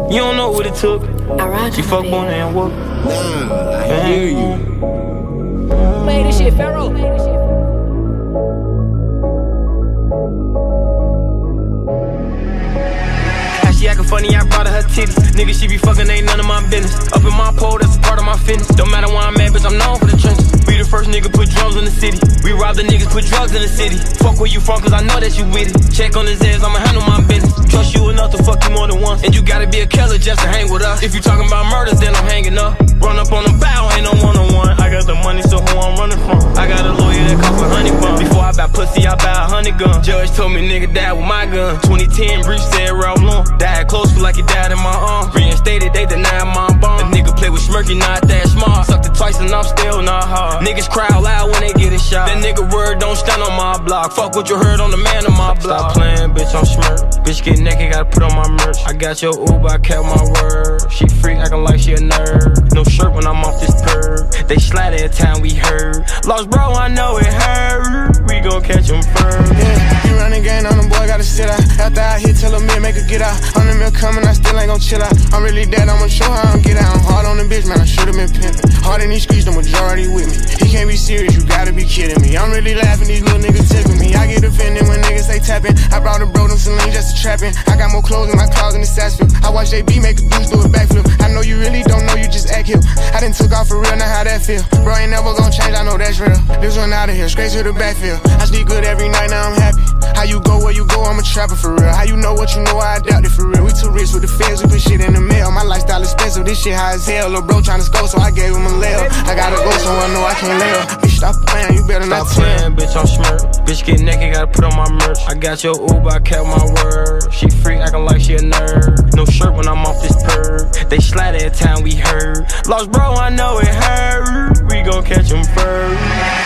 You don't know what it took. She fuck Bona and whoop. Nah, I hear you. Who made this shit, Pharaoh? She actin' funny, I brought her titties. Nigga, she be fucking, ain't none of my business. Up in my pole, that's a part of my fitness. Don't matter where I'm at, bitch, I'm known for the trenches. We the first nigga put drums in the city. We rob the niggas, put drugs in the city. Fuck where you from, cause I know that you with it. Check on his ass, I'ma handle my business. Trust you enough to fuck you more than once. And you gotta be a killer just to hang with us. If you talking about murders, then I'm hanging up. Run up on the bow, ain't no one-on-one. I got the money, so who I'm running from? I got a lawyer that cost a $100 Before I buy pussy, I buy 100 guns. Judge told me nigga died with my gun. 2010, Breach said Ralph Lauren. Died close, feel like he died in my arms. Reinstated, they denied my bomb. A nigga play with Smirky, not that smart. Sucked it twice and I'm still not hard. Niggas cry out loud when they get a shot. That nigga word don't stand on my block. Fuck what you heard on the man on my block. Stop playing, bitch, I'm smirk. Bitch get naked, gotta put on my merch. I got your Uber, I kept my word. She freak, acting like she a nerd. No shirt when I'm off this perv. They slide every time we heard. Lost bro, I know it hurt. We gon' catch him first. Yeah, you running game on them, boy, gotta sit out. After I hit, tell a man, make her get out. 100 mil coming, I still ain't gon' chill out. I'm really dead, I'ma show how I'm get out. I'm hard on the bitch, man, I should've been pimpin'. Hard in these streets, the majority with me. He can't be serious, you gotta be kidding me. I'm really laughing, these little niggas tipping me. I get offended when niggas say tapping. I brought a bro, them Celine just to trapping. I got more clothes in my closet than Sassville. I watch JB make a dudes do a backflip. I know you really don't know, you just act hip. I done took off for real, now how that feel? Bro, ain't never gon' change, I know that's real. This one out of here, straight to the backfield. I sleep good every night, now I'm happy. How you go, where you go, I'm a trapper for real. How you know what you know, I adapt it for real. We too rich with the feds, we put shit in the mail. My lifestyle expensive, this shit high as hell. Lil' bro tryna score, so I gave him a layup. I gotta go, so I know I can't lay up. Bitch, stop playing, you better not Stop playing, bitch, I'm smirk. Bitch get naked, gotta put on my merch. I got your Uber, I kept my word. She freak, acting like she a nerd. No shirt when I'm off this perv. They slide every time we heard. Lost bro, I know it hurt. We gon' catch him first.